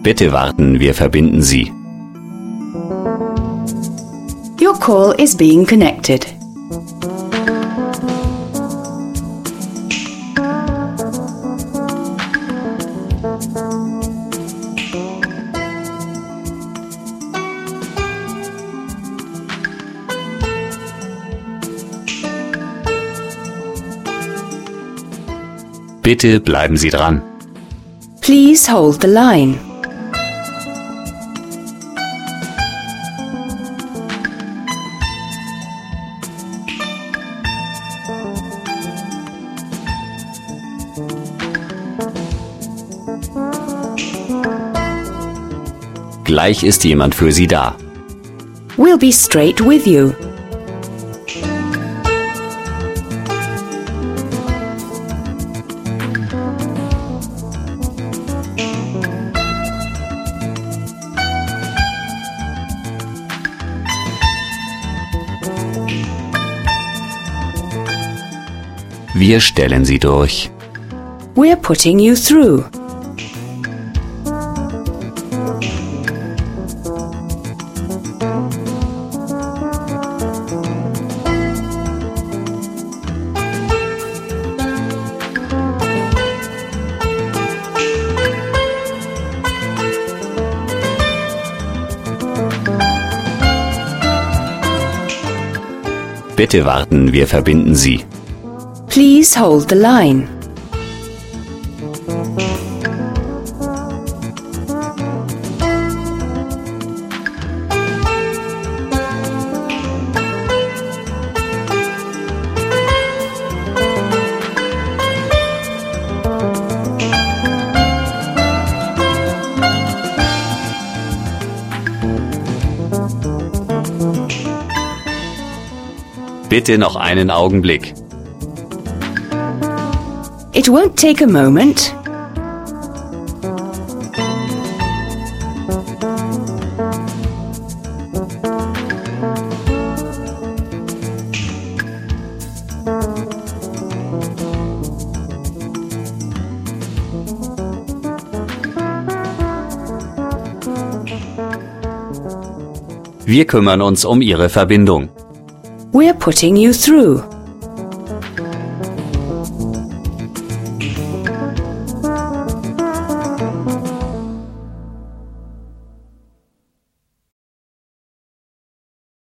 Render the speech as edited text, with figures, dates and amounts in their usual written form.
Bitte warten, wir verbinden Sie. Your call is being connected. Bitte bleiben Sie dran. Please hold the line. Gleich ist jemand für Sie da. We'll be straight with you. Wir stellen Sie durch. We're putting you through. Bitte warten, wir verbinden Sie. Please hold the line. Bitte noch einen Augenblick. It won't take a moment. Wir kümmern uns um Ihre Verbindung. We're putting you through.